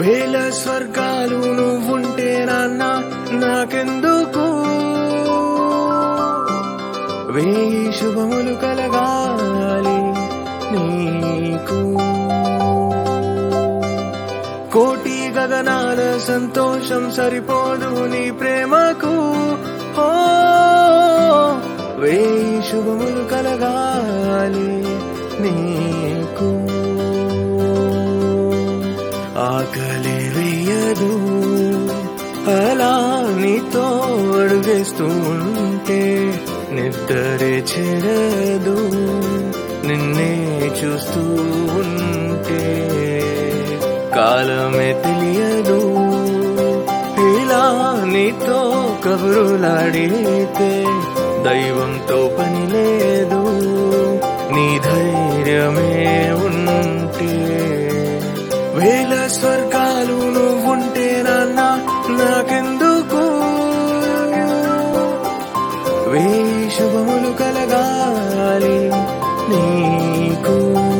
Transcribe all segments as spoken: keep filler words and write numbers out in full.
వేల స్వర్గాలు నువ్వుంటే నాన్న నాకెందుకు వేయి శుభములు కలగాలి నీకు కోటి గగనాల సంతోషం సరిపోదు నీ ప్రేమకు ఓ వేయి శుభములు కలగాలి నీకు ఆకలి వేయదు అలా నీతో అడుగేస్తూ ఉంటే నిద్రే చెడదు నిన్నే చూస్తూ ఉంటే కాలమే తెలియదు ఇలా నీతో కబురులాడితే దైవంతో పని లేదు నీ ధైర్యమే ఉంటే వేల స్వర్గాలు నువ్వుంటే నాన్న నాకెందుకు వేయి శుభములు కలగాలి నీకు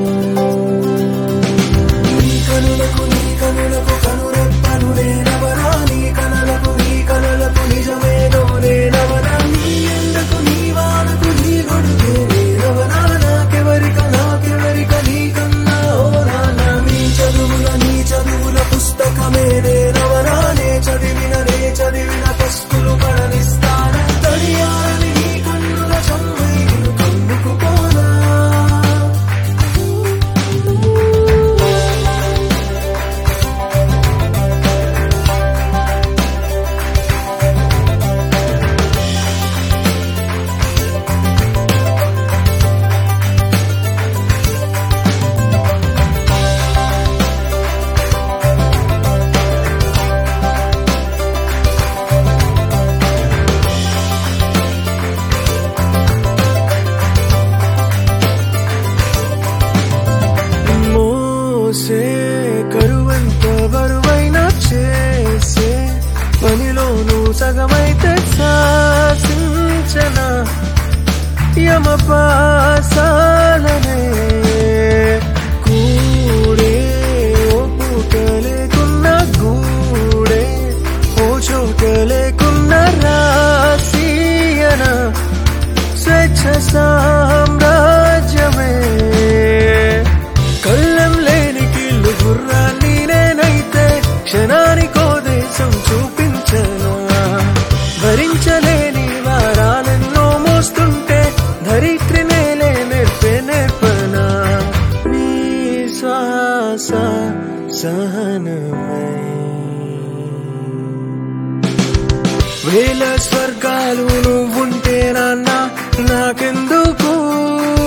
నీ కనులకు నీ కనులకు కనురెప్పను నేనవరా నీ కనులకు నీ కనులకు నిజమేదో నేనవరా నీ ఎండకు నీ వానకు నీ గొడుగే నేనవరా నాకెవరిక నాకెవరిక నీ కన్నా ఓ నాన్న నీ చదువుల నీ చదువుల పుస్తకమే నేనవరా నే చదివిన నే చదివిన కస్తులు పడనిస్తాన తడియాలని నీ కన్నుల చంబైలు కన్నుకుపోనా కరువంత బరువైన చేసే పనిలోనూ సగమైతే శాసించన యమపాసాలనే కూడే ఓ పూట లేకున్న గూడే ఓ చోట లేకున్న రాసియన స్వేచ్ఛ సామ్రాజ్యమే కళ్ళం లేని కీళ్ళు గుర్రాన్ని నేనైతే క్షణానికో దేశం చూపించనా భరించలేని వారాలెన్నో మోస్తుంటే ధరిత్రి నేలే నేర్పే నేర్పనా నీ శ్వాస సహనమై వేల స్వర్గాలు నువ్వుంటే నాన్న నాకెందుకు